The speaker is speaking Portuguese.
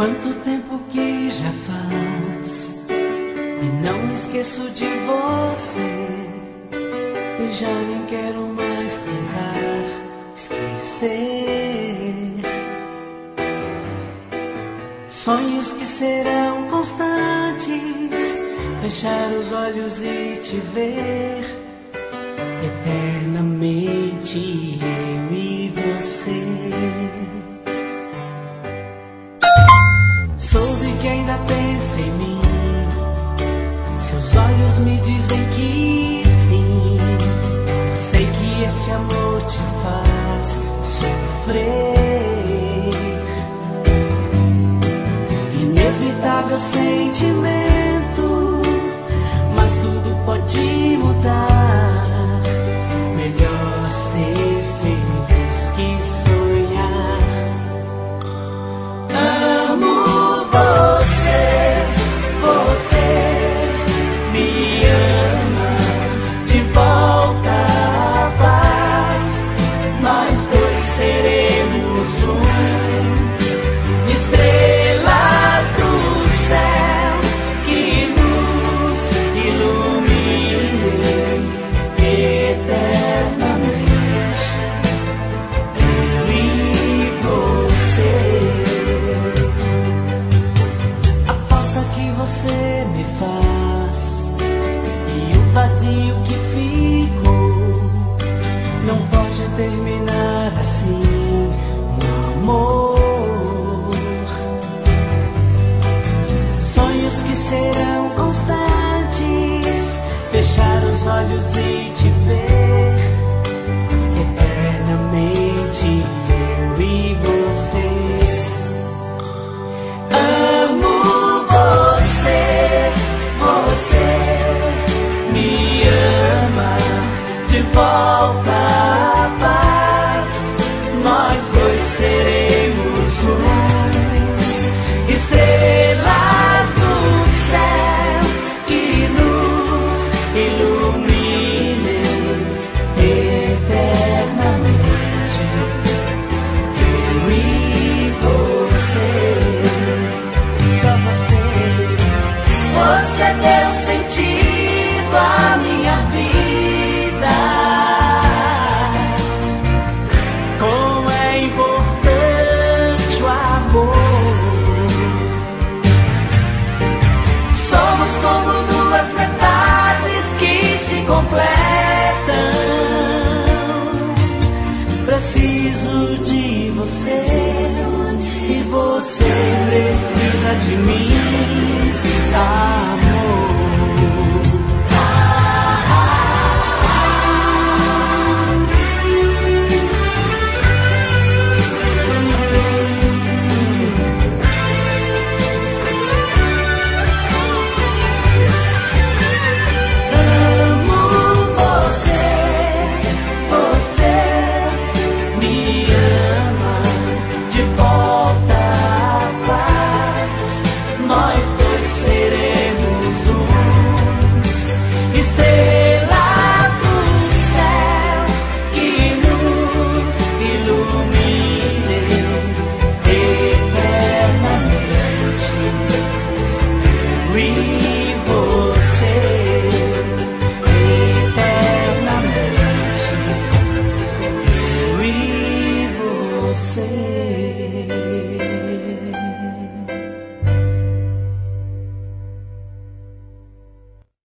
Quanto tempo que já faz e não esqueço de você, e já nem quero mais tentar esquecer. Sonhos que serão constantes, fechar os olhos e te ver eternamente, eu e você. Soube que ainda pensa em mim, seus olhos me dizem que sim. Sei que esse amor te faz sofrer. Inevitável sentimento, mas tudo pode mudar. Melhor ser feliz que sonhar. Amo você, você me ama de volta à paz. Nós dois seremos um, estrelas do céu que nos iluminem eternamente, eu e você. A falta que você me faz e o vazio que ficou não pode terminar assim, meu amor. Sonhos que serão constantes, fechar os olhos e te ver eternamente, eu e você. Amo você, você me ama de volta à paz. Nós dois seremos um, estrelas do céu que nos iluminem eternamente, eu e você. Só você. Você deu sentido à minha vida. Como é importante o amor. Somos como duas metades que se completam. Preciso de você e você precisa de mim, amor. Amo você, você me ama de volta à paz. Nós dois seremos um, estrelas do céu que nos iluminem eternamente, eu e você, eternamente, eu e você.